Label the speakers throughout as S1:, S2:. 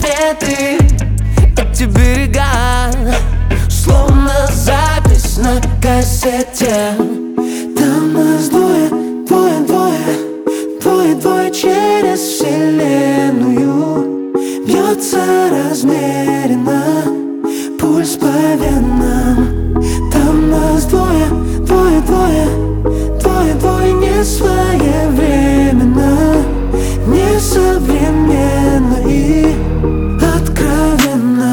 S1: планеты. Эти берега словно запись на кассете. Там нас двое, двое, двое, двое, двое через вселенную. Бьется размеренно пульс по венам. Там нас двое, двое, двое, двое, двое, не своевременно, не современно и откровенно.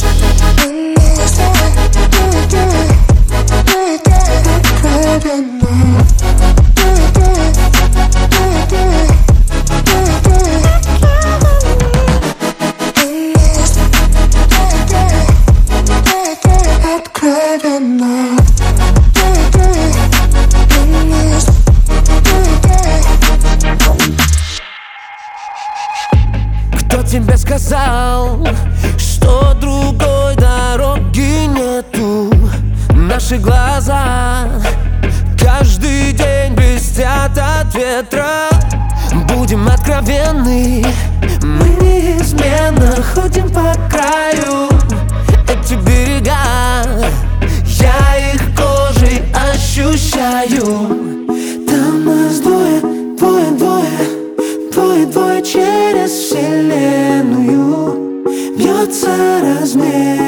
S1: Кто тебе сказал, что другой дороги нету? Наши глаза каждый день блестят от ветра. Будем откровенны, мы неизменно ходим по краю. Эти берега, я их кожей ощущаю. Там нас двое, двое, двое, двое, двое через вселенную. Бьется размер